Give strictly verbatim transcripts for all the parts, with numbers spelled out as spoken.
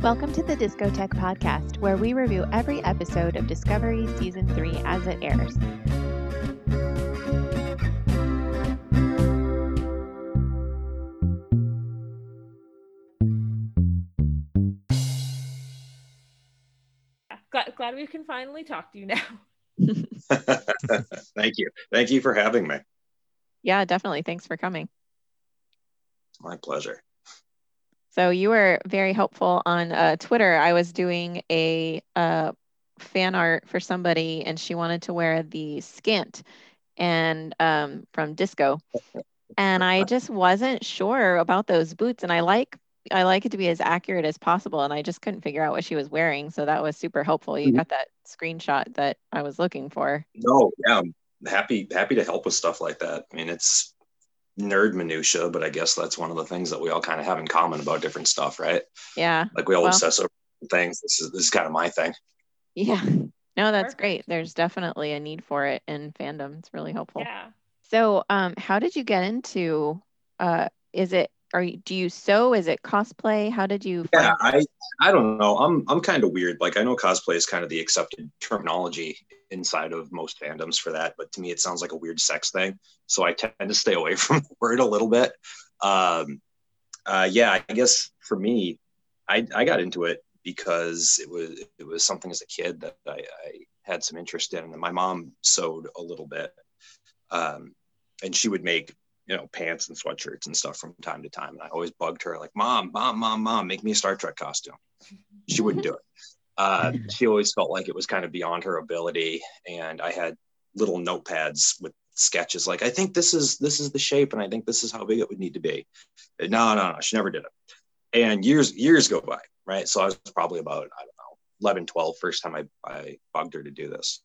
Welcome to the Discotheque podcast, where we review every episode of Discovery Season three as it airs. Glad, glad we can finally talk to you now. Thank you. Thank you for having me. Yeah, definitely. Thanks for coming. My pleasure. So you were very helpful on uh, Twitter. I was doing a uh, fan art for somebody, and she wanted to wear the skint and um, from Disco, and I just wasn't sure about those boots. And I like I like it to be as accurate as possible, and I just couldn't figure out what she was wearing. So that was super helpful. You got that screenshot that I was looking for. No, yeah, I'm happy happy to help with stuff like that. I mean, it's nerd minutia, but I guess that's one of the things that we all kind of have in common about different stuff, right? Yeah. Like we all well, obsess over things. This is this is kind of my thing. Yeah. No, that's great. There's definitely a need for it in fandom. It's really helpful. Yeah. So, um, how did you get into? Uh, is it? Are you? Do you sew? Is it cosplay? How did you? Yeah, Find I I don't know. I'm I'm kind of weird. Like I know cosplay is kind of the accepted terminology inside of most fandoms for that, but to me it sounds like a weird sex thing. So I tend to stay away from the word a little bit. Um, uh, yeah, I guess for me, I I got into it because it was it was something as a kid that I, I had some interest in. And my mom sewed a little bit, um, and she would make you know pants and sweatshirts and stuff from time to time. And I always bugged her like, "Mom, mom, mom, mom, make me a Star Trek costume." She wouldn't do it. Uh, she always felt like it was kind of beyond her ability. And I had little notepads with sketches like, I think this is this is the shape, and I think this is how big it would need to be. No, no, no, she never did it. And years years go by, right? So I was probably about, I don't know, eleven, twelve, first time I, I bugged her to do this.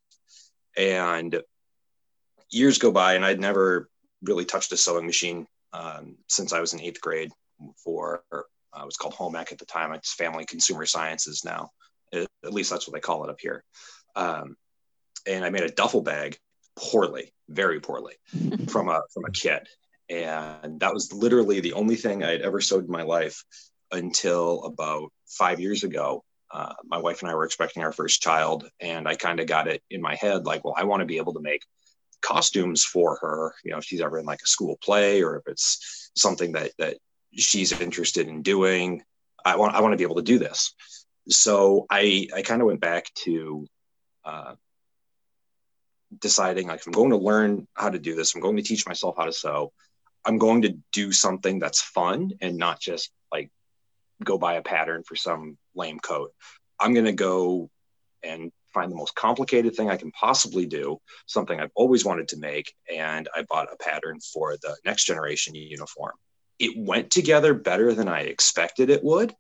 And years go by, and I'd never really touched a sewing machine um, since I was in eighth grade for, uh, it was called home ec at the time. It's Family Consumer Sciences now. At least that's what they call it up here. Um, and I made a duffel bag poorly, very poorly from a, from a kid. And that was literally the only thing I had ever sewed in my life until about five years ago. Uh, my wife and I were expecting our first child, and I kind of got it in my head, like, well, I want to be able to make costumes for her, you know, if she's ever in like a school play, or if it's something that, that she's interested in doing. I want, I want to be able to do this. So I, I kind of went back to uh, deciding, like, if I'm going to learn how to do this, I'm going to teach myself how to sew. I'm going to do something that's fun and not just like go buy a pattern for some lame coat. I'm going to go and find the most complicated thing I can possibly do, something I've always wanted to make. And I bought a pattern for the Next Generation uniform. It went together better than I expected it would.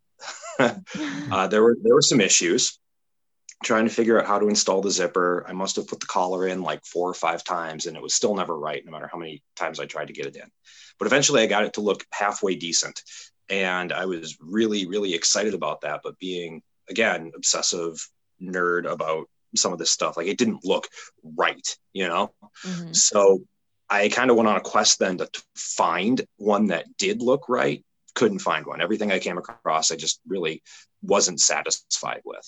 uh, there were there were some issues trying to figure out how to install the zipper. I must have put the collar in like four or five times, and it was still never right, no matter how many times I tried to get it in. But eventually I got it to look halfway decent. And I was really, really excited about that. But being, again, obsessive nerd about some of this stuff, like it didn't look right, you know? Mm-hmm. So I kind of went on a quest then to find one that did look right. Couldn't find one. Everything I came across, I just really wasn't satisfied with.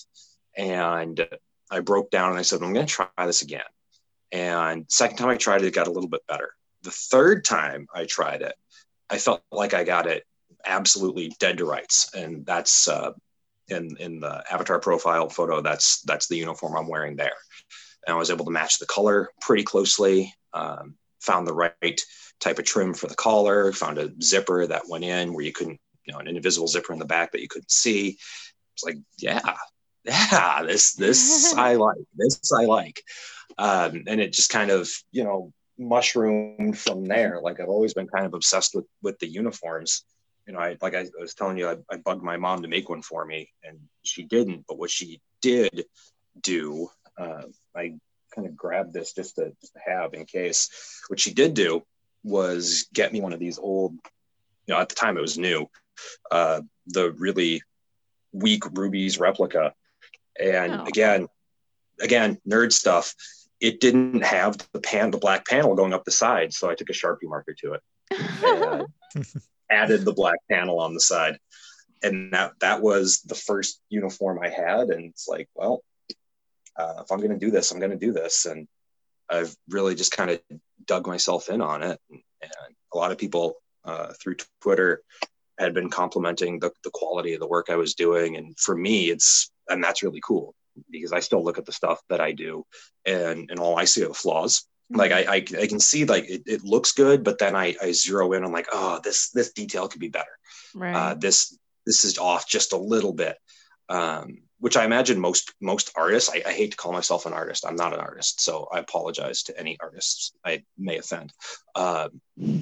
And I broke down and I said, I'm going to try this again. And second time I tried it, it got a little bit better. The third time I tried it, I felt like I got it absolutely dead to rights. And that's uh, in, in the avatar profile photo, that's, that's the uniform I'm wearing there. And I was able to match the color pretty closely, um, found the right type of trim for the collar, found a zipper that went in where you couldn't, you know, an invisible zipper in the back that you couldn't see. It's like, yeah, yeah, this, this I like, this I like. Um, and it just kind of, you know, mushroomed from there. Like I've always been kind of obsessed with, with the uniforms. You know, I, like I, I was telling you, I, I bugged my mom to make one for me, and she didn't, but what she did do, uh, I kind of grabbed this just to, just to have in case. What she did do was get me one of these old, you know, at the time it was new, uh, the really weak Ruby's replica. And oh. again, again, nerd stuff. It didn't have the pan, the black panel going up the side. So I took a Sharpie marker to it and added the black panel on the side. and that that was the first uniform I had, and it's like, well, uh, if I'm going to do this, I'm going to do this, and I've really just kind of dug myself in on it. And, and a lot of people uh, through Twitter had been complimenting the, the quality of the work I was doing. And for me, it's, and that's really cool because I still look at the stuff that I do and, and all I see are the flaws. Mm-hmm. Like I, I, I can see like it, it looks good, but then I, I zero in on like, oh, this, this detail could be better. Right. Uh, this, this is off just a little bit. Um, which I imagine most, most artists, I, I hate to call myself an artist. I'm not an artist. So I apologize to any artists I may offend. Um,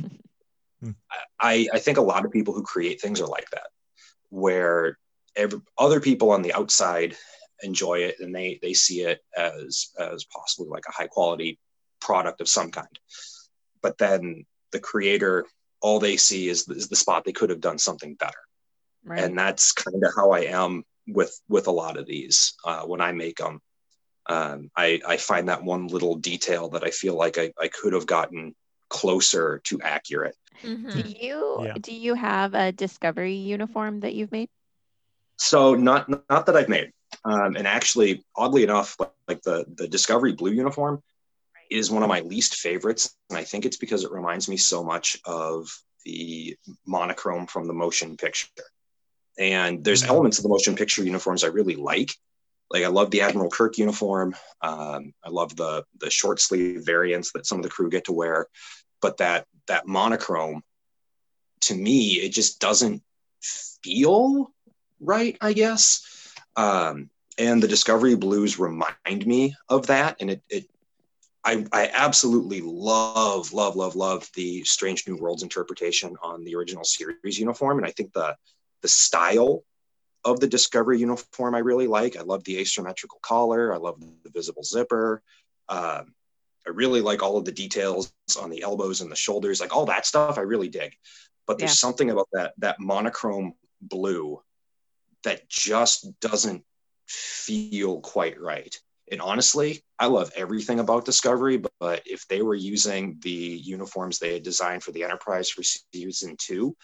I, I think a lot of people who create things are like that, where every, other people on the outside enjoy it and they, they see it as, as possibly like a high quality product of some kind. But then the creator, all they see is, is the spot they could have done something better. Right. And that's kind of how I am with, with a lot of these. Uh, when I make them, um, I, I find that one little detail that I feel like I, I could have gotten closer to accurate. Mm-hmm. Do you yeah. do you have a Discovery uniform that you've made? So not not that I've made, um, and actually, oddly enough, like the the Discovery blue uniform is one of my least favorites, and I think it's because it reminds me so much of the monochrome from the motion picture. And there's mm-hmm. elements of the motion picture uniforms I really like. Like I love the Admiral Kirk uniform. Um, I love the the short sleeve variants that some of the crew get to wear. But that that monochrome, to me, it just doesn't feel right, I guess. Um, and the Discovery Blues remind me of that. And it, it I, I absolutely love, love, love, love the Strange New Worlds interpretation on the original series uniform. And I think the the style of the Discovery uniform I really like. I love the asymmetrical collar. I love the visible zipper. Um, I really like all of the details on the elbows and the shoulders, like all that stuff I really dig. But there's yeah. something about that, that monochrome blue that just doesn't feel quite right. And honestly, I love everything about Discovery, but, but if they were using the uniforms they had designed for the Enterprise for season two,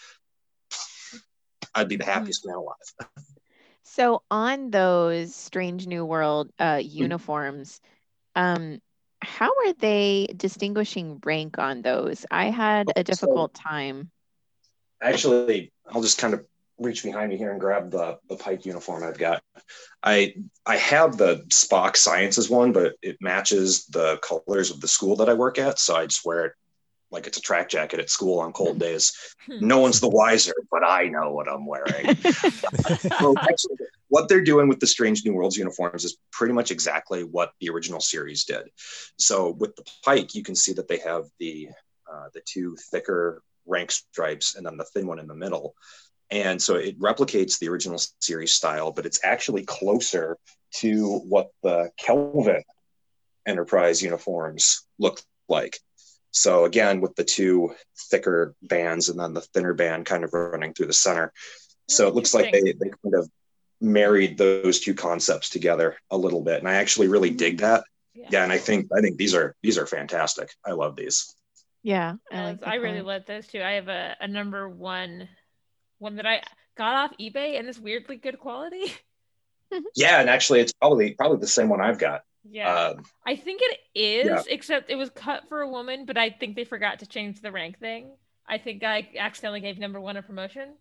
I'd be the happiest man alive. So on those Strange New World uh, uniforms, um, how are they distinguishing rank on those? I had a difficult so, time. Actually, I'll just kind of reach behind me here and grab the, the Pike uniform I've got. I I have the Spock Sciences one, but it matches the colors of the school that I work at, so I just wear it like it's a track jacket at school on cold days. No one's the wiser, but I know what I'm wearing. So actually, what they're doing with the Strange New Worlds uniforms is pretty much exactly what the original series did. So with the Pike, you can see that they have the uh, the two thicker rank stripes and then the thin one in the middle. And so it replicates the original series style, but it's actually closer to what the Kelvin Enterprise uniforms look like. So again, with the two thicker bands and then the thinner band kind of running through the center. So it looks like they, they kind of married those two concepts together a little bit. And I actually really dig that. Yeah. yeah and I think, I think these are, these are fantastic. I love these. Yeah. I, like I really love those too. I have a, a number one, one that I got off eBay and it's weirdly good quality. Yeah. And actually it's probably, probably the same one I've got. Yeah, um, I think it is, yeah. except it was cut for a woman, but I think they forgot to change the rank thing. I think I accidentally gave number one a promotion.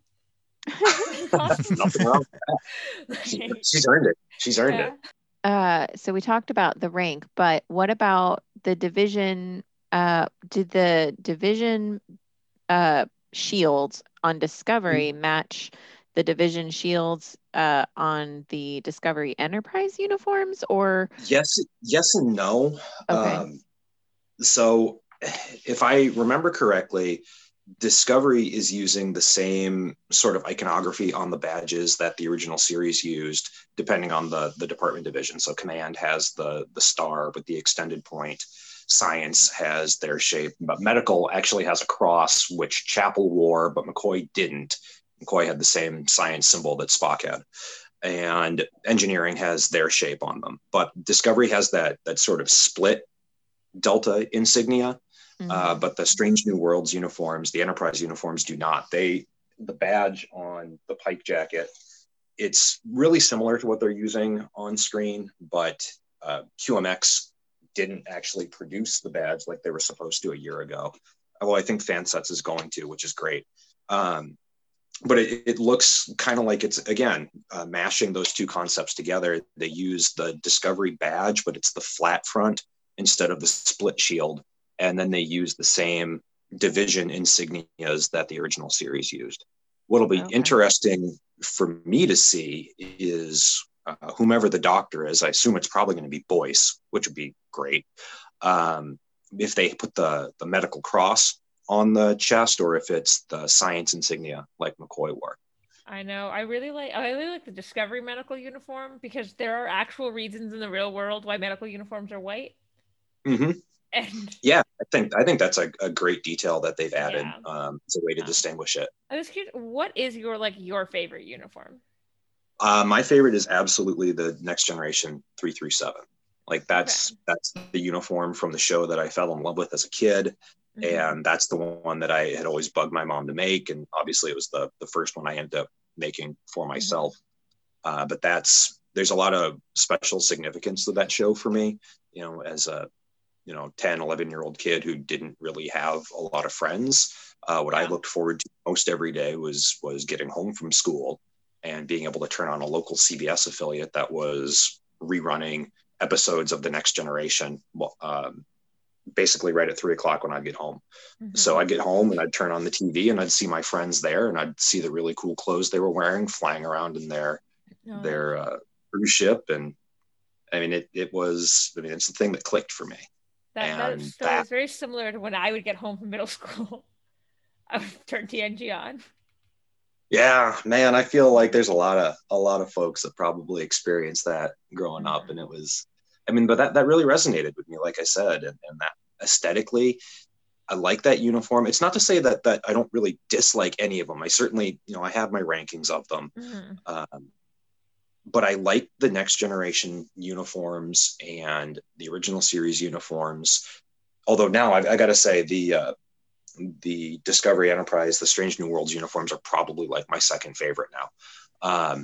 Nothing wrong with that. She, she's earned it. She's earned yeah. it. Uh, so we talked about the rank, but what about the division? Uh, did the division uh, shields on Discovery mm-hmm. match the division shields uh, on the Discovery Enterprise uniforms, or? Yes, yes and no. Okay. Um, so if I remember correctly, Discovery is using the same sort of iconography on the badges that the original series used, depending on the, the department division. So Command has the, the star with the extended point. Science has their shape, but Medical actually has a cross, which Chapel wore, but McCoy didn't. McCoy had the same science symbol that Spock had, and Engineering has their shape on them. But Discovery has that that sort of split delta insignia, mm-hmm. uh, but the Strange New Worlds uniforms, the Enterprise uniforms, do not. They the badge on the Pike jacket, it's really similar to what they're using on screen, but uh, Q M X didn't actually produce the badge like they were supposed to a year ago. Although I think Fansets is going to, which is great. Um, but it, it looks kind of like it's, again, uh, mashing those two concepts together. They use the Discovery badge, but it's the flat front instead of the split shield. And then they use the same division insignias that the original series used. What'll be okay. interesting for me to see is uh, whomever the doctor is. I assume it's probably going to be Boyce, which would be great. Um, if they put the, the medical cross on the chest, or if it's the science insignia like McCoy wore. I know. I really like I really like the Discovery medical uniform, because there are actual reasons in the real world why medical uniforms are white. Mm-hmm. And yeah, I think I think that's a, a great detail that they've added. Yeah. Um, it's a way to Yeah. distinguish it. I was curious, what is your like your favorite uniform? Uh, my favorite is absolutely the Next Generation three three seven. Like that's okay. that's the uniform from the show that I fell in love with as a kid. Mm-hmm. And that's the one that I had always bugged my mom to make. And obviously it was the, the first one I ended up making for myself. Mm-hmm. Uh, but that's, there's a lot of special significance to that show for me, you know, as a, you know, ten, eleven year old kid who didn't really have a lot of friends. Uh, what yeah. I looked forward to most every day was, was getting home from school and being able to turn on a local C B S affiliate that was rerunning episodes of the Next Generation. Um, basically right at three o'clock when I'd get home. Mm-hmm. So I'd get home and I'd turn on the T V and I'd see my friends there, and I'd see the really cool clothes they were wearing flying around in their, oh. their uh, cruise ship. And I mean, it, it was, I mean, it's the thing that clicked for me. That, and that, that was very similar to when I would get home from middle school. I would turn T N G on. Yeah, man, I feel like there's a lot of, a lot of folks that probably experienced that growing mm-hmm. up. And it was, I mean, but that, that really resonated with me, like I said, and, and that aesthetically, I like that uniform. It's not to say that that I don't really dislike any of them. I certainly, you know, I have my rankings of them, mm-hmm. um, but I like the Next Generation uniforms and the original series uniforms. Although now I, I got to say the uh, the Discovery Enterprise, the Strange New Worlds uniforms are probably like my second favorite now. Um,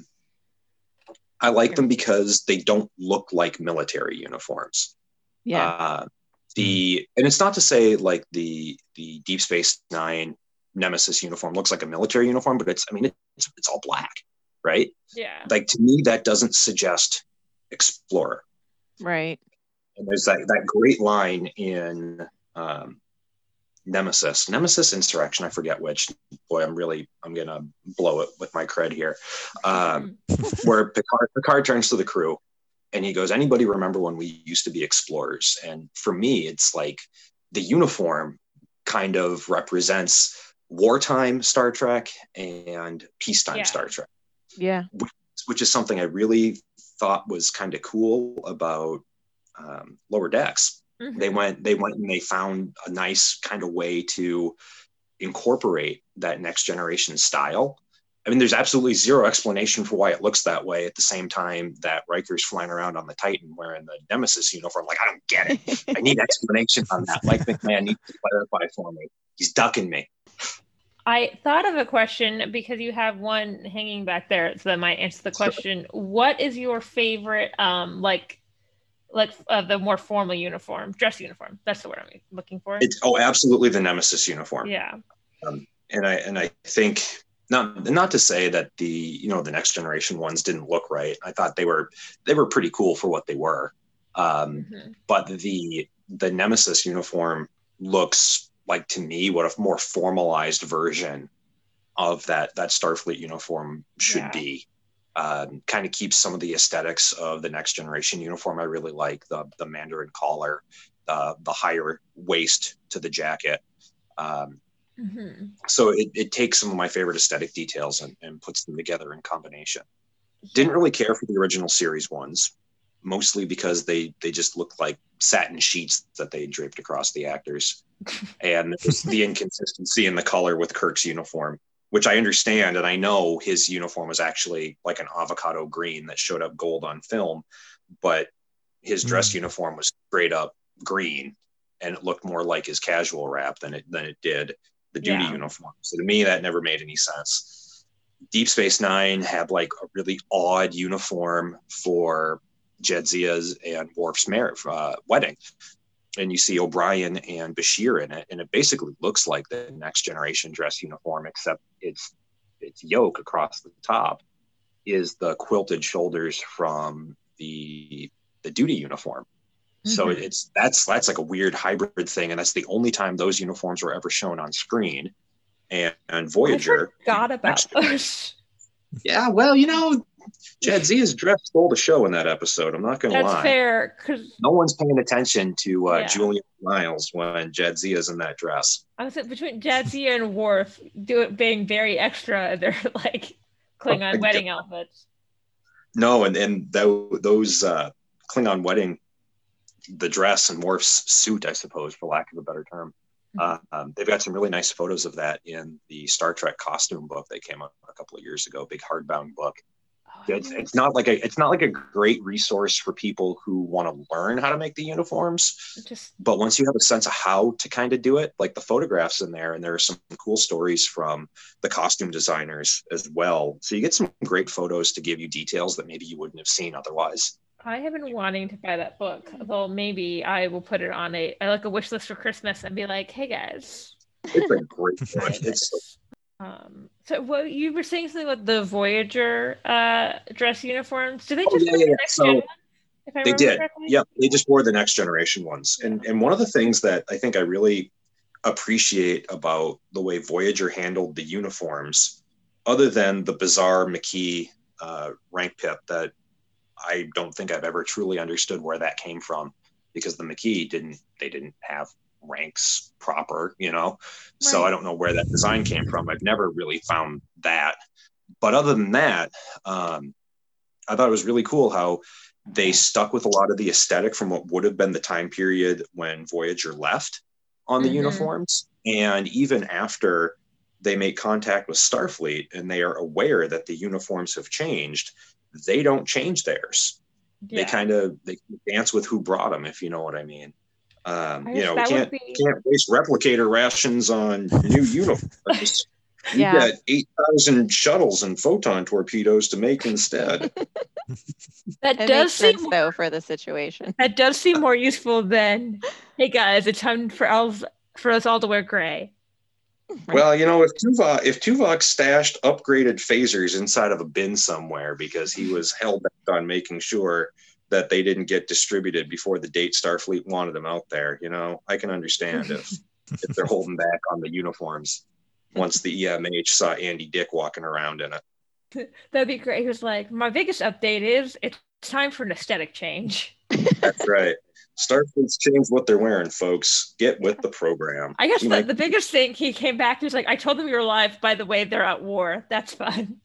I like them because they don't look like military uniforms. Yeah. Uh, the and it's not to say like the the Deep Space Nine Nemesis uniform looks like a military uniform, but it's I mean it's it's all black, right? Yeah. Like to me that doesn't suggest explorer. Right. And there's that that great line in um, Nemesis, Nemesis Insurrection, I forget which. Boy, I'm really, I'm going to blow it with my cred here. Um, where Picard, Picard turns to the crew and he goes, anybody remember when we used to be explorers? And for me, it's like the uniform kind of represents wartime Star Trek and peacetime yeah. Star Trek. Yeah. Which, which is something I really thought was kind of cool about um, Lower Decks. Mm-hmm. They went, they went and they found a nice kind of way to incorporate that Next Generation style. I mean, there's absolutely zero explanation for why it looks that way at the same time that Riker's flying around on the Titan wearing the Nemesis uniform. Like, I don't get it. I need explanation on that. Mike McMahon needs to clarify for me. He's ducking me. I thought of a question because you have one hanging back there, so that might answer the question. Sure. What is your favorite, um, like, like uh, the more formal uniform, dress uniform? That's the word I'm looking for. It's oh, absolutely the Nemesis uniform. Yeah. Um, and I and I think not not to say that the you know the Next Generation ones didn't look right. I thought they were they were pretty cool for what they were. Um, mm-hmm. But the the Nemesis uniform looks like, to me, what a more formalized version of that that Starfleet uniform should yeah. be. Um, kind of keeps some of the aesthetics of the Next Generation uniform. I really like the the Mandarin collar, uh, the higher waist to the jacket. Um, mm-hmm. So it, it takes some of my favorite aesthetic details and, and puts them together in combination. Yeah. Didn't really care for the original series ones, mostly because they they just looked like satin sheets that they draped across the actors. And the inconsistency in the color with Kirk's uniform, which I understand, and I know his uniform was actually like an avocado green that showed up gold on film, but his dress mm. uniform was straight up green, and it looked more like his casual wrap than it than it did the duty Yeah. uniform. So to me, that never made any sense. Deep Space Nine had like a really odd uniform for Jadzia's and Worf's marriage, uh, wedding. And you see O'Brien and Bashir in it, and it basically looks like the Next Generation dress uniform, except it's its yoke across the top is the quilted shoulders from the the duty uniform. Mm-hmm. So it's that's that's like a weird hybrid thing, and that's the only time those uniforms were ever shown on screen. And, and Voyager, I forgot about those. Yeah, well, you know, Jadzia's dress stole the show in that episode. I'm not going to lie. That's fair. Cause no one's paying attention to uh, yeah. Julian Miles when Jadzia's in that dress. I was saying between Jadzia and Worf, do it being very extra. They're like Klingon oh, wedding outfits. No, and and th- those uh, Klingon wedding, the dress and Worf's suit, I suppose, for lack of a better term. Uh, um, they've got some really nice photos of that in the Star Trek costume book that came out a couple of years ago, big hardbound book. Oh, it's, it's not like a it's not like a great resource for people who want to learn how to make the uniforms. Just, but once you have a sense of how to kind of do it, like the photographs in there, and there are some cool stories from the costume designers as well. So you get some great photos to give you details that maybe you wouldn't have seen otherwise. I have been wanting to buy that book, although maybe I will put it on a I like a wish list for Christmas and be like, "Hey guys, it's a great book." It's so- um. So, what you were saying something about the Voyager uh, dress uniforms? Did they oh, just yeah, wear yeah, the yeah. next So gen one, if I they did. correctly? Yep, they just wore the Next Generation ones, and and one of the things that I think I really appreciate about the way Voyager handled the uniforms, other than the bizarre Maquis uh, rank pip that. I don't think I've ever truly understood where that came from, because the Maquis didn't, they didn't have ranks proper, you know? Right. So I don't know where that design came from. I've never really found that. But other than that, um, I thought it was really cool how they stuck with a lot of the aesthetic from what would have been the time period when Voyager left on the mm-hmm. uniforms. And even after they make contact with Starfleet and they are aware that the uniforms have changed, they don't change theirs. Yeah. They kind of they dance with who brought them, if you know what I mean. Um, I you know, we can't be... can't waste replicator rations on new uniforms. You yeah. got eight thousand shuttles and photon torpedoes to make instead. That it does makes seem sense, though, for the situation. That does seem more useful than, hey guys, it's time for elves for us all to wear gray. Well, you know, if Tuvok, if Tuvok stashed upgraded phasers inside of a bin somewhere because he was hell bent on making sure that they didn't get distributed before the date Starfleet wanted them out there, you know, I can understand if if they're holding back on the uniforms once the E M H saw Andy Dick walking around in it. That'd be great. He was like, my biggest update is it's time for an aesthetic change. That's right. Starfleet's changed what they're wearing, folks. Get with the program. I guess the, might... the biggest thing, he came back, he was like, I told them you were alive. By the way, they're at war. That's fun.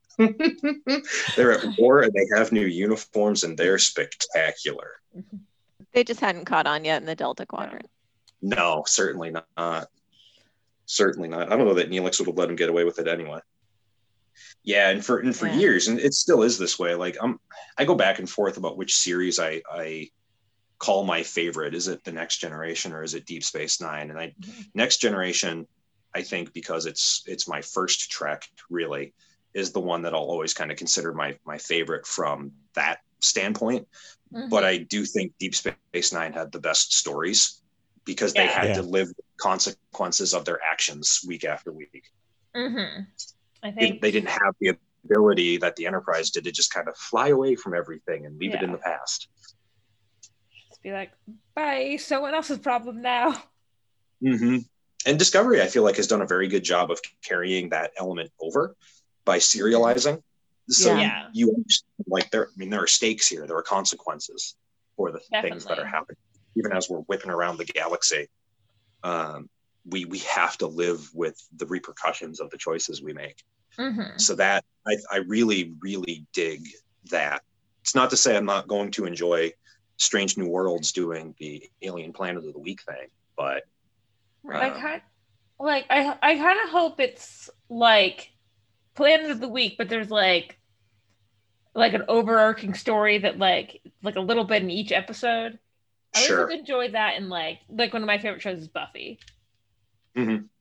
They're at war and they have new uniforms and they're spectacular. They just hadn't caught on yet in the Delta Quadrant. No, certainly not. Certainly not. I don't know that Neelix would have let him get away with it anyway. Yeah, and for and for yeah. years, and it still is this way. Like I'm, I go back and forth about which series I I call my favorite. Is it the Next Generation or is it Deep Space Nine? And I mm-hmm. Next Generation, I think because it's it's my first Trek really, is the one that I'll always kind of consider my my favorite from that standpoint. Mm-hmm. But I do think Deep Space Nine had the best stories because yeah. they had yeah. to live with the consequences of their actions week after week. Mm-hmm. I think they, they didn't have the ability that the Enterprise did to just kind of fly away from everything and leave yeah. it in the past. Just be like, bye, someone else's problem now. Mm-hmm. And Discovery, I feel like, has done a very good job of carrying that element over by serializing. So yeah. you understand, like, there, I mean, there are stakes here. There are consequences for the Definitely. things that are happening. Even as we're whipping around the galaxy, um, we we have to live with the repercussions of the choices we make. Mm-hmm. So that I, I really, really dig that. It's not to say I'm not going to enjoy Strange New Worlds doing the Alien Planet of the Week thing, but um, I kind like I I kind of hope it's like Planet of the Week, but there's like like an overarching story that like like a little bit in each episode. I sure. always enjoy that, and like like one of my favorite shows is Buffy. Mm-hmm. And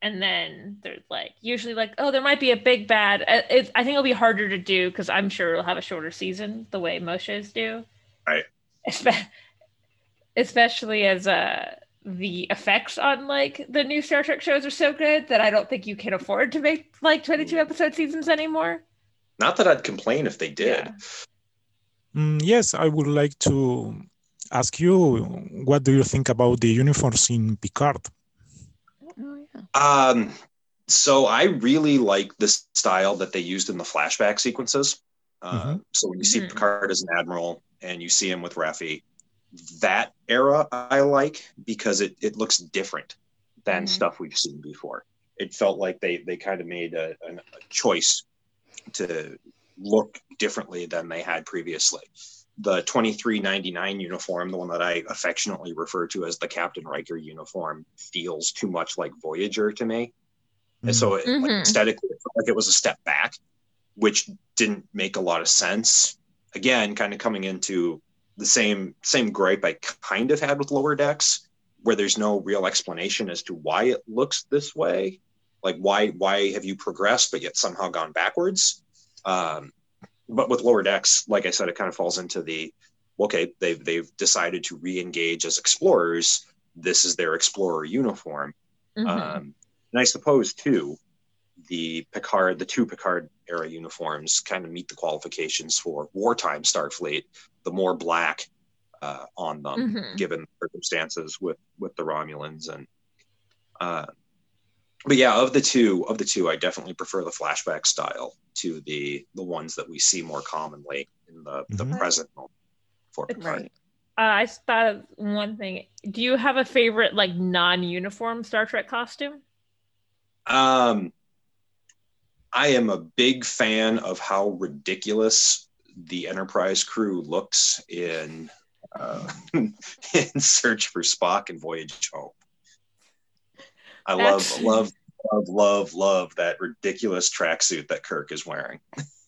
and then there's like usually like, oh, there might be a big bad. Uh, It, I think it'll be harder to do because I'm sure it'll have a shorter season the way most shows do. Right. Espe- Especially as uh the effects on like the new Star Trek shows are so good that I don't think you can afford to make like twenty-two episode seasons anymore. Not that I'd complain if they did. Yeah. Mm, yes, I would like to ask you, what do you think about the uniforms in Picard? Oh, yeah. Um, so I really like this style that they used in the flashback sequences. Uh, Mhm. So when you see Mhm. Picard as an admiral and you see him with Raffi, that era I like because it, it looks different than Mhm. stuff we've seen before. It felt like they, they kind of made a, a choice to look differently than they had previously. The twenty-three ninety-nine uniform, the one that I affectionately refer to as the Captain Riker uniform, feels too much like Voyager to me. And so it, like, Mhm. aesthetically, it felt like it was a step back, which didn't make a lot of sense. Again, kind of coming into the same same gripe I kind of had with Lower Decks, where there's no real explanation as to why it looks this way. Like, why why have you progressed but yet somehow gone backwards? Um, but with Lower Decks, like I said, it kind of falls into the, okay, they've they've decided to re-engage as explorers. This is their explorer uniform. Mhm. Um, and I suppose too, the Picard, the two Picard era uniforms kind of meet the qualifications for wartime Starfleet. The more black uh, on them, Mhm. given the circumstances with with the Romulans, and uh, but yeah, of the two, of the two, I definitely prefer the flashback style to the the ones that we see more commonly in the the Mhm. present moment for Picard. Right. Uh, I just thought of one thing. Do you have a favorite like non-uniform Star Trek costume? Um, I am a big fan of how ridiculous the Enterprise crew looks in uh, in Search for Spock and Voyage Home. I love, That's- love, love, love, love that ridiculous tracksuit that Kirk is wearing.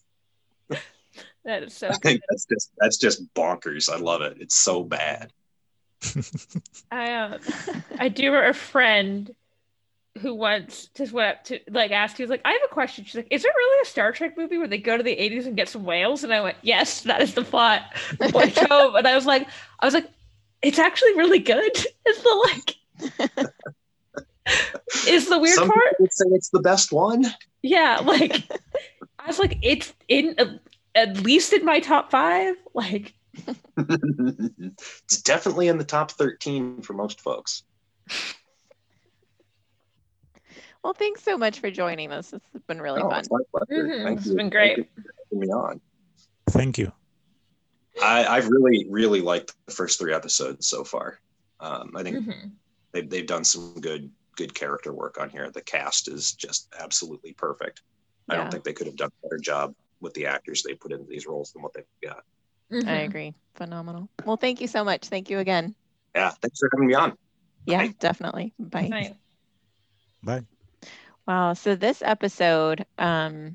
That is so I good. think that's just that's just bonkers. I love it. It's so bad. I uh, I do remember a friend who once just went up to like asked, he was like, I have a question. She's like, is there really a Star Trek movie where they go to the eighties and get some whales? And I went, yes, that is the plot. Voyage Home. And I was like, I was like, it's actually really good. It's the like is the weird Some part. people would say it's the best one. Yeah, like I was like, it's in uh, at least in my top five. Like, It's definitely in the top thirteen for most folks. Well, thanks so much for joining us. This has been really Oh, fun. it's my pleasure. Mhm, Thank it's you. been great. Thank you for having me on. Thank you. I, I've really, really liked the first three episodes so far. Um, I think mhm. they've they've done some good good character work on here. The cast is just absolutely perfect. I Yeah. don't think they could have done a better job with the actors they put into these roles than what they've got. I Mhm. agree. Phenomenal. Well, thank you so much. Thank you again. Yeah, thanks for having me on. Yeah, Bye. definitely. Bye. Right. Bye. Wow. So this episode, um,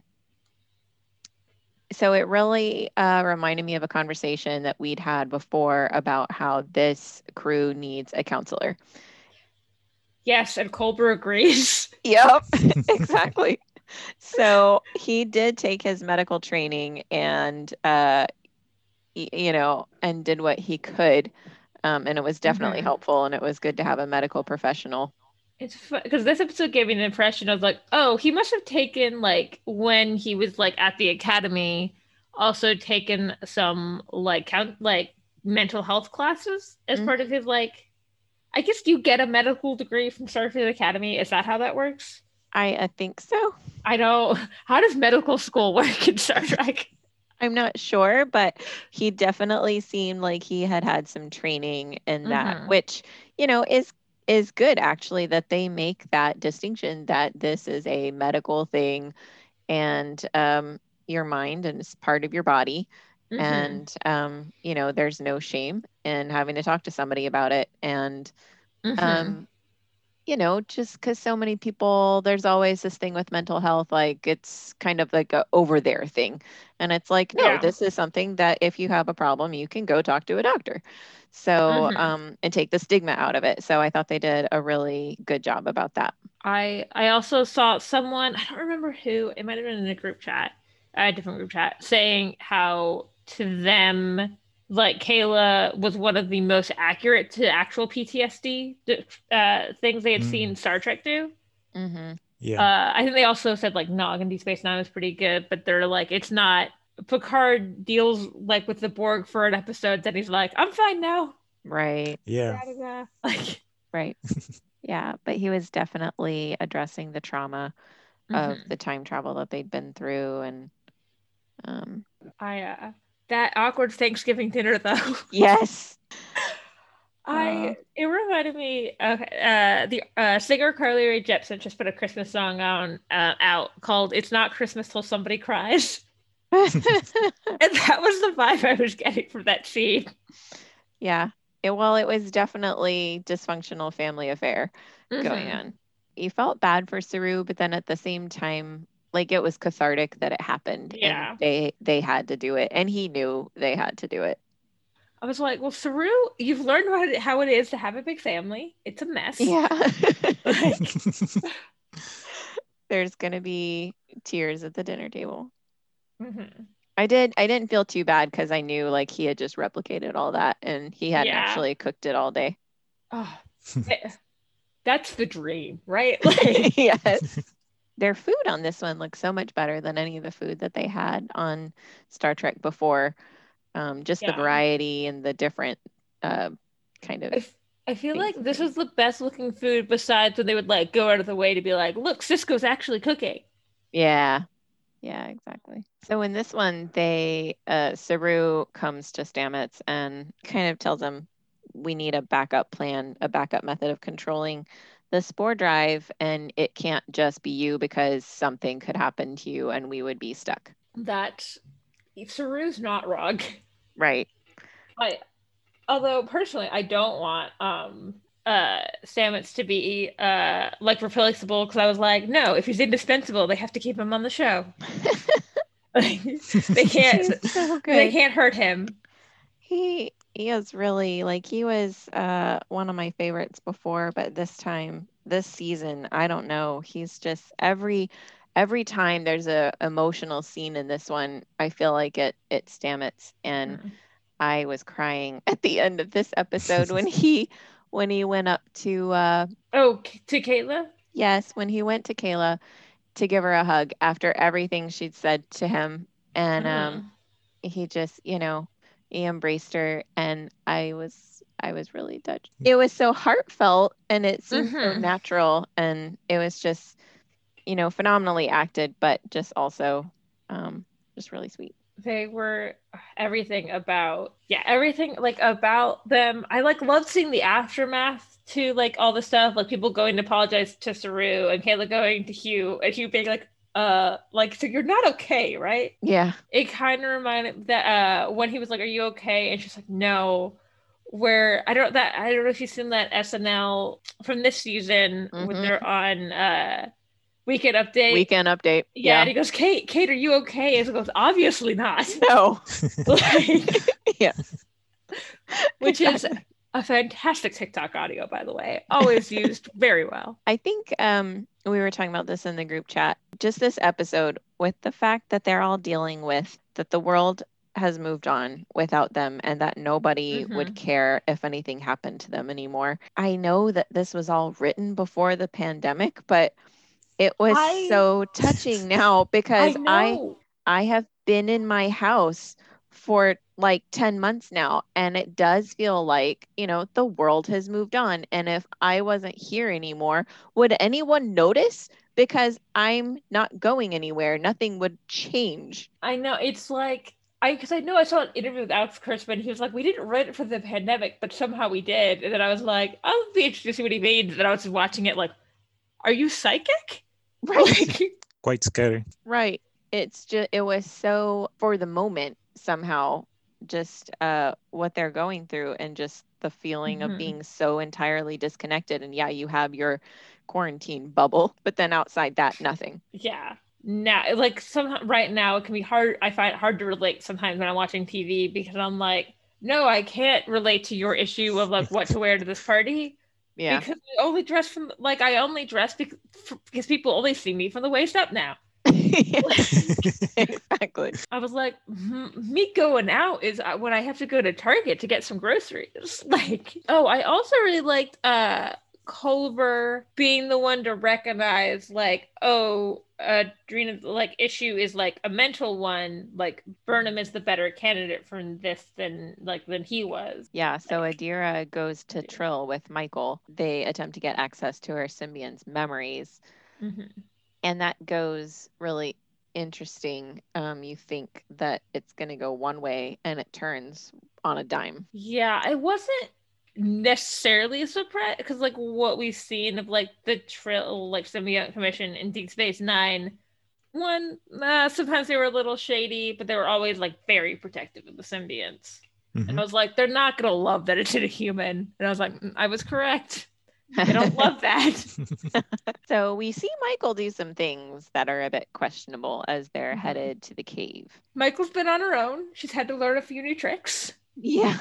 so it really uh, reminded me of a conversation that we'd had before about how this crew needs a counselor. Yes, and Colbert agrees. Yep, exactly. So he did take his medical training and, uh, y- you know, and did what he could. Um, and it was definitely Mhm. helpful, and it was good to have a medical professional. It's because this episode gave me an impression of like, oh, he must have taken like when he was like at the academy, also taken some like count like mental health classes as part of his like. I guess you get a medical degree from Starfleet Academy. Is that how that works? I, I think so. I know. How does medical school work in Star Trek? I'm not sure, but he definitely seemed like he had had some training in that, Mhm. which, you know, is is good actually that they make that distinction that this is a medical thing and um, your mind and it's part of your body. Mhm. And, um, you know, there's no shame in having to talk to somebody about it. And, Mhm. um, you know, just because so many people, there's always this thing with mental health, like it's kind of like a over there thing. And it's like, no, Yeah. this is something that if you have a problem, you can go talk to a doctor. So, Mhm. um, and take the stigma out of it. So I thought they did a really good job about that. I I also saw someone, I don't remember who, it might have been in a group chat, a different group chat, saying how to them, like Kayla was one of the most accurate to actual P T S D uh, things they had seen Mm, Star Trek do. Mm-hmm. yeah. Uh, I think they also said like Nog in Deep Space Nine was pretty good, but they're like, it's not. Picard deals like with the Borg for an episode, then he's like, I'm fine now. Right. Yeah. Da, da, da. Like, Right. Yeah, but he was definitely addressing the trauma of mhm. the time travel that they'd been through and um I uh, that awkward Thanksgiving dinner though. yes. Uh, I it reminded me of uh the uh singer Carly Rae Jepsen just put a Christmas song on uh, out called "It's Not Christmas Till Somebody Cries," and that was the vibe I was getting from that scene. yeah. It, well, it was definitely dysfunctional family affair going Mhm. on. You felt bad for Saru, but then at the same time, like it was cathartic that it happened and Yeah, they they had to do it and he knew they had to do it. I was like, well, Saru, you've learned what it, how it is to have a big family. It's a mess. Yeah. Like, There's gonna be tears at the dinner table. mhm. I did I didn't feel too bad because I knew like he had just replicated all that and he hadn't Yeah. actually cooked it all day. Oh, eh, that's the dream, right? Like, Yes. Their food on this one looks so much better than any of the food that they had on Star Trek before. Um, just the yeah. variety and the different uh, kind of I, f- I feel things like and this things. is the best looking food besides when they would like go out of the way to be like, look, Cisco's actually cooking. Yeah. Yeah, exactly. So in this one, they uh, Saru comes to Stamets and kind of tells him we need a backup plan, a backup method of controlling the spore drive, and it can't just be you because something could happen to you and we would be stuck. That Saru's not wrong. Right. I although personally I don't want um uh Stamets to be uh like replaceable because I was like, no, if he's indispensable, they have to keep him on the show. Like, they can't He's so they good. can't hurt him. He he is really like he was uh one of my favorites before, but this time, this season, I don't know. He's just every every time there's a emotional scene in this one, I feel like it it Stamets and Mhm. I was crying at the end of this episode when he when he went up to uh Oh, K- to Kayla? yes, when he went to Kayla to give her a hug after everything she'd said to him and um Mhm. he just, you know, he embraced her and I was I was really touched. It was so heartfelt and it seemed so Mhm. natural and it was just, you know, phenomenally acted, but just also um just really sweet. They were everything about yeah, everything like about them. I like love seeing the aftermath to like all the stuff, like people going to apologize to Saru and Kayla going to Hugh and Hugh being like, uh, like, so you're not okay, right? Yeah. It kind of reminded that uh when he was like, "Are you okay?" and she's like, "No." Where I don't that I don't know if you've seen that S N L from this season when Mhm. they're on uh Weekend Update. Weekend update. Yeah, and Yeah. he goes, "Kate, Kate, are you okay?" And she goes, "Obviously not." No. Like, Yeah. which is Exactly. a fantastic TikTok audio, by the way. Always used very well. I think um, we were talking about this in the group chat. Just this episode, with the fact that they're all dealing with that the world has moved on without them and that nobody would Mm-hmm. care if anything happened to them anymore. I know that this was all written before the pandemic, but it was I so touching now I because I know. I have been in my house for like ten months now, and it does feel like, you know, the world has moved on. And if I wasn't here anymore, would anyone notice? Because I'm not going anywhere. Nothing would change. I know. It's like I because I know I saw an interview with Alex Kurtzman. He was like, "We didn't write it for the pandemic, but somehow we did." And then I was like, "I'll be interested to see what he means." And then I was watching it like, "Are you psychic?" Right. Like, Quite scary. Right. It's just, it was so for the moment somehow just uh what they're going through and just the feeling of mhm. being so entirely disconnected. And yeah, you have your quarantine bubble, but then outside that, nothing. Yeah. Now, like somehow right now, it can be hard. I find it hard to relate sometimes when I'm watching T V because I'm like, no, I can't relate to your issue of like what to wear to this party. Yeah. Because I only dress from like I only dress because, because people only see me from the waist up now. Exactly. I was like, me going out is when I have to go to Target to get some groceries. Like, oh, I also really liked uh Culber being the one to recognize, like, oh, Adrena's like issue is like a mental one. Like Burnham is the better candidate for this than like than he was. Yeah. So Adira goes to Trill with Michael. They attempt to get access to her symbiont's memories, mm-hmm. and that goes really interesting. Um, you think that it's going to go one way, and it turns on a dime. Yeah, I wasn't necessarily surprised because like what we've seen of like the Trill like symbiote commission in Deep Space Nine, one uh, sometimes they were a little shady, but they were always like very protective of the symbionts. Mm-hmm. And I was like, they're not gonna love that it's in a human, and I was like, I was correct. I don't love that. So we see Michael do some things that are a bit questionable as they're mm-hmm. headed to the cave. Michael's been on her own. She's had to learn a few new tricks. Yeah.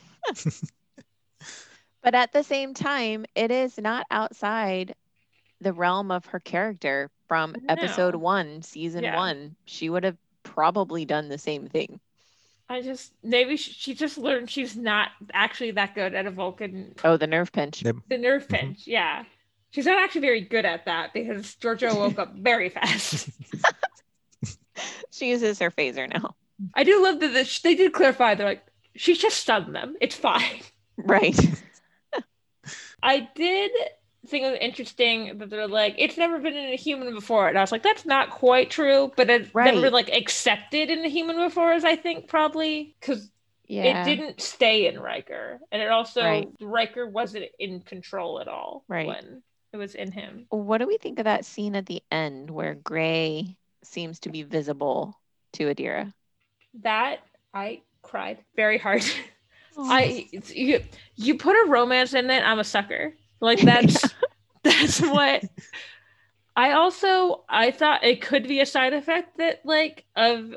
But at the same time, it is not outside the realm of her character from no. episode one, season yeah. one. She would have probably done the same thing. I just, maybe she, she just learned she's not actually that good at a Vulcan. Oh, the nerve pinch. Yep. The nerve pinch, mm-hmm. yeah. She's not actually very good at that because Georgiou woke up very fast. She uses her phaser now. I do love that this, they did clarify, they're like, she just stunned them. It's fine. Right. I did think it was interesting that they're like, it's never been in a human before. And I was like, that's not quite true, but it's right. never like accepted in a human before, as I think probably because yeah. it didn't stay in Riker. And it also, right. Riker wasn't in control at all right. when it was in him. What do we think of that scene at the end where Gray seems to be visible to Adira? That, I cried very hard. I you, you put a romance in it, I'm a sucker. Like that's that's what I also I thought it could be a side effect that like of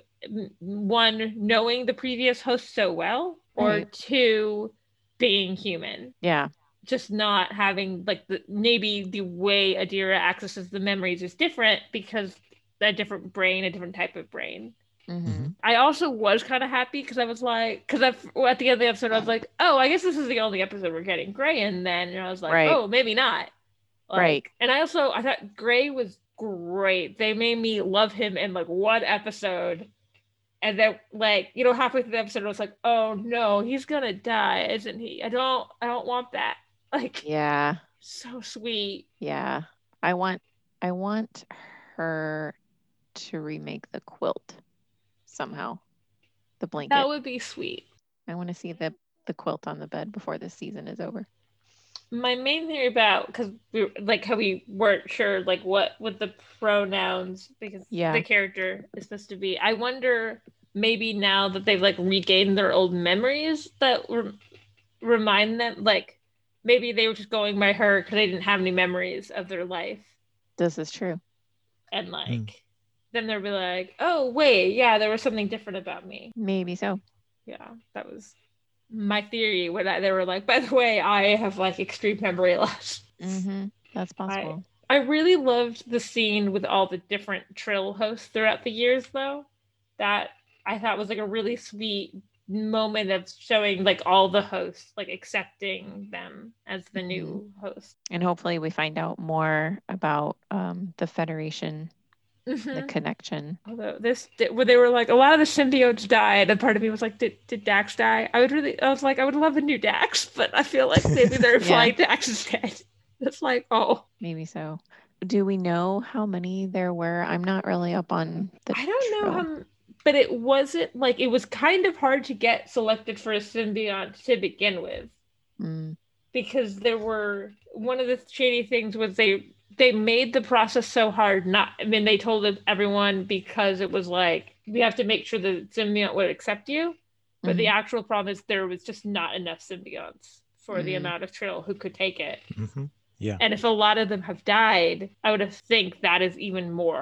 one knowing the previous host so well, or right. two being human. Yeah. Just not having like the maybe the way Adira accesses the memories is different because a different brain, a different type of brain. Mm-hmm. I also was kind of happy because I was like, because at the end of the episode, I was like, oh, I guess this is the only episode we're getting Gray in then. And I was like, right. oh, maybe not. Like, right. And I also, I thought Gray was great. They made me love him in like one episode. And then like, you know, halfway through the episode, I was like, oh no, he's going to die, isn't he? I don't, I don't want that. Like, yeah. So sweet. Yeah. I want, I want her to remake the quilt. Somehow, the blanket. That would be sweet. I want to see the the quilt on the bed before this season is over. My main theory about because we like how we weren't sure like what with the pronouns because yeah. the character is supposed to be. I wonder maybe now that they've like regained their old memories that re- remind them like maybe they were just going by her because they didn't have any memories of their life. This is true. And like. Mm. Then they'll be like, oh, wait, yeah, there was something different about me. Maybe so. Yeah, that was my theory when I, they were like, by the way, I have like extreme memory loss. Mm-hmm. That's possible. I, I really loved the scene with all the different Trill hosts throughout the years, though. That I thought was like a really sweet moment of showing like all the hosts, like accepting them as the new host. And hopefully we find out more about um, the Federation. Mm-hmm. The connection. Although this, where they were like, a lot of the symbiotes died, and part of me was like, did, did Dax die? I would really, I was like, I would love a new Dax, but I feel like maybe they're implying yeah. Dax is dead. It's like, oh. Maybe so. Do we know how many there were? I'm not really up on the I don't trail. know how, but it wasn't like, it was kind of hard to get selected for a symbiont to begin with. Mm. Because there were, one of the shady things was they, they made the process so hard. Not, I mean, they told everyone because it was like, we have to make sure the symbiont would accept you. But mm-hmm. the actual problem is there was just not enough symbionts for mm-hmm. the amount of Trill who could take it. Mm-hmm. Yeah. And if a lot of them have died, I would have think that is even more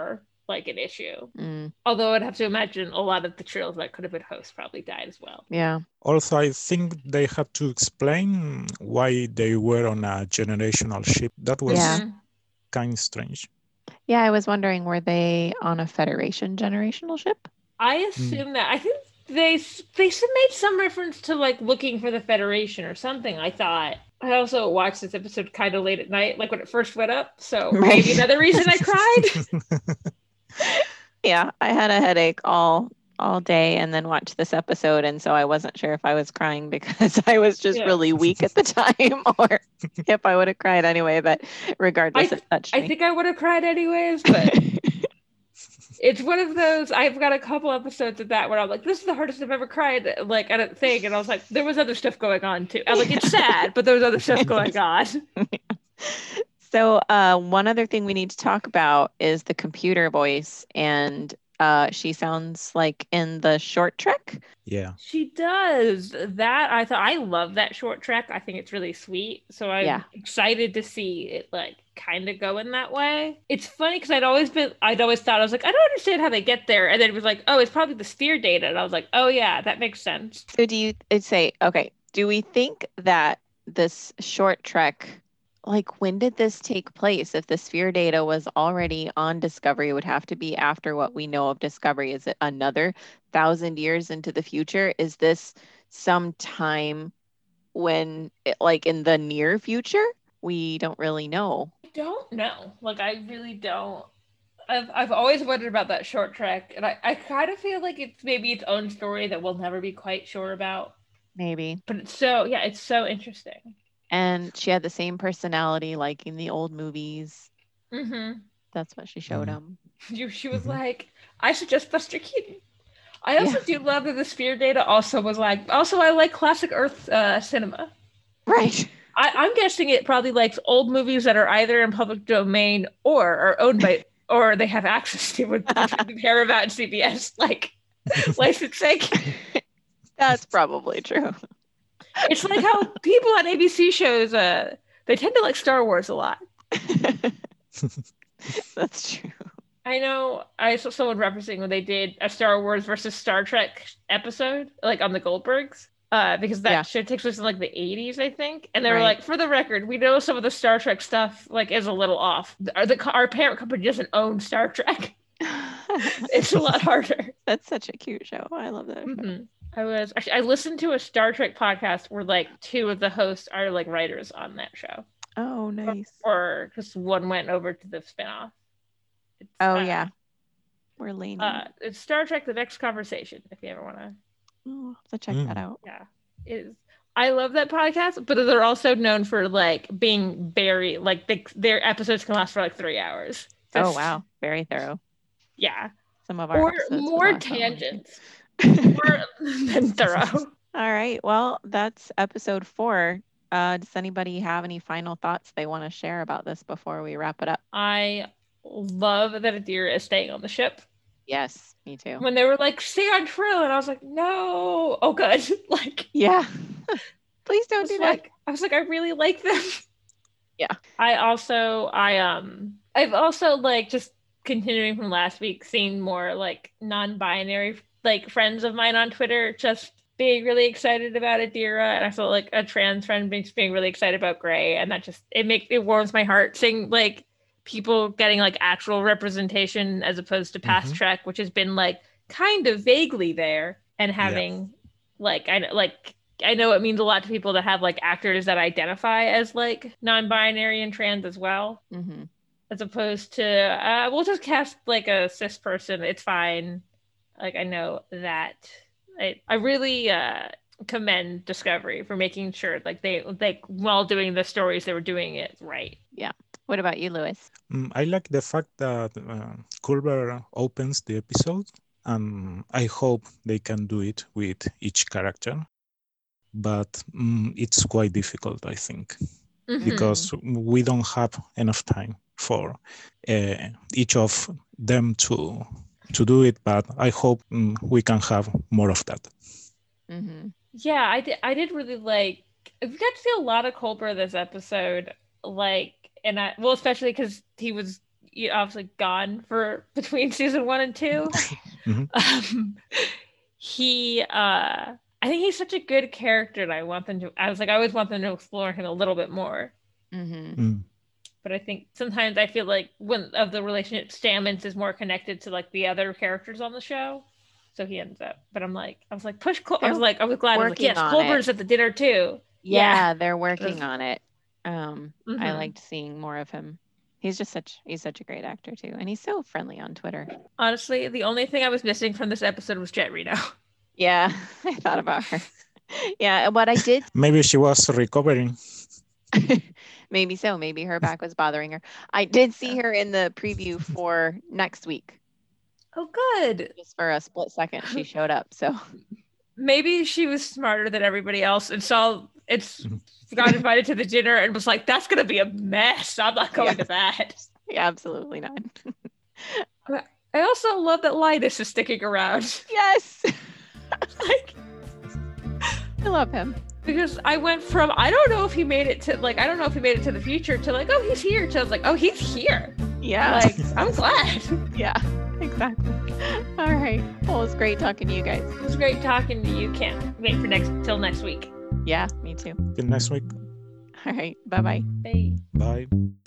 like an issue. Mm, Although I'd have to imagine a lot of the trills that could have been hosts probably died as well. yeah. Also, I think they had to explain why they were on a generational ship. That was Yeah. Mhm. kind of strange. Yeah, I was wondering, were they on a Federation generational ship? I assume that I think they they made some reference to like looking for the Federation or something. I thought. I also watched this episode kind of late at night, like when it first went up. So Right. maybe another reason I cried. Yeah, I had a headache all all day and then watched this episode, and so I wasn't sure if I was crying because I was just Yeah. really weak at the time, or if I would have cried anyway. But regardless, I- it touched I me. think I would have cried anyways, but it's one of those. I've got a couple episodes of that where I'm like, "This is the hardest I've ever cried." Like at a thing, and I was like, "There was other stuff going on too." I'm like, "It's sad, but there was other stuff going on." So, uh, one other thing we need to talk about is the computer voice, and uh, she sounds like in the short trek. Yeah. She does that. I thought I love that short trek. I think it's really sweet. So I'm Yeah. excited to see it like kind of go in that way. It's funny because I'd always been, I'd always thought I was like, I don't understand how they get there, and then it was like, oh, it's probably the sphere data, and I was like, oh yeah, that makes sense. So, do you I'd say, okay, do we think that this short trek, like when did this take place? If the sphere data was already on Discovery, it would have to be after what we know of Discovery. Is it another thousand years into the future? Is this some time when, it, like in the near future? We don't really know. I don't know. Like I really don't. I've I've always wondered about that short trek, and I, I kind of feel like it's maybe its own story that we'll never be quite sure about. Maybe. But it's so yeah, it's so interesting. And she had the same personality, like in the old movies. Mm-hmm. That's what she showed Mhm. him. She, she was Mhm. like, I suggest Buster Keaton. I also Yeah. do love that the sphere data also was like, also I like classic Earth uh, cinema. Right. I, I'm guessing it probably likes old movies that are either in public domain or are owned by, or they have access to with the Paramount and C B S like licensing. That's probably true. It's like how people on A B C shows, uh, they tend to like Star Wars a lot. That's true. I know I saw someone referencing when they did a Star Wars versus Star Trek episode, like on the Goldbergs, uh, because that Yeah. show takes place in like the eighties, I think. And they were Right. like, for the record, we know some of the Star Trek stuff like is a little off. Our, the, our parent company doesn't own Star Trek. It's a lot harder. That's such a cute show. I love that show. Mhm. I was actually I listened to a Star Trek podcast where like two of the hosts are like writers on that show, Oh, nice. or just one went over to the spinoff. It's, Oh, uh, yeah. We're leaning. Uh, it's Star Trek: The Next Conversation. If you ever want to, Oh, I'll have to check Mm. that out. yeah, it is. I love that podcast, but they're also known for like being very like they, their episodes can last for like three hours. Oh, Just- wow. Very thorough. Yeah, Some of our or episodes would more last that long, too. tangents, more than thorough. All right. Well, that's episode four. Uh, does anybody have any final thoughts they want to share about this before we wrap it up? I love that Adira is staying on the ship. Yes, me too. When they were like, "Stay on Trill," and I was like, "No, oh good." Like, Yeah. Please I don't was do that. like, I was like, I really like them. Yeah. I also, I um, I've also like just continuing from last week, seen more like non-binary like friends of mine on Twitter just being really excited about Adira, and I felt like a trans friend being, being really excited about Gray, and that just it makes it warms my heart seeing like people getting like actual representation as opposed to past Mhm. Trek, which has been like kind of vaguely there, and having like I know like I know it means a lot to people that have like actors that identify as like non-binary and trans as well, Mm-hmm. as opposed to uh, we'll just cast like a cis person. It's fine. Like I know that I I really uh, commend Discovery for making sure like they like while doing the stories they were doing it right. What about you, Lewis? Mm, I like the fact that uh, Culber opens the episode, and I hope they can do it with each character. But mm, it's quite difficult, I think, Mhm. because we don't have enough time for uh, each of them to to do it. But I hope mm, we can have more of that. Mm-hmm. Yeah, I did. I did really like. We got to see a lot of Culber this episode, like, and I well, especially because he was you know, obviously gone for between season one and two. Mhm. um, he, uh, I think he's such a good character, and I want them to. I was like, I always want them to explore him a little bit more. Mhm. Mm. But I think sometimes I feel like when of the relationship, Stamets is more connected to like the other characters on the show, so he ends up. But I'm like, I was like, push. Col- I was They're like, I was glad. I was like, working yes, on Culber's it. at the dinner too. Yeah, they're working on it. Um, I Mhm. liked seeing more of him. He's just such he's such a great actor too, and he's so friendly on Twitter. Honestly, the only thing I was missing from this episode was Jet Reno. Yeah, I thought about her. Yeah, and what I did Maybe she was recovering. maybe so, maybe her back was bothering her. I did see her in the preview for next week. Oh, good. Just for a split second, she showed up. So Maybe she was smarter than everybody else and saw it's got invited to the dinner and was like, "That's gonna be a mess. I'm not going Yeah. to that." yeah, absolutely not. I also love that Linus is sticking around. Yes, Like, I love him. because I went from I don't know if he made it to like I don't know if he made it to the future to like, oh, he's here, to I was like, oh, he's here. Yeah, Like, I'm glad. yeah, exactly. All right. Well, it's great talking to you guys. It was great talking to you. Can't wait for next till next week. Yeah, me too. Till next week. All right. Bye bye. Bye. Bye.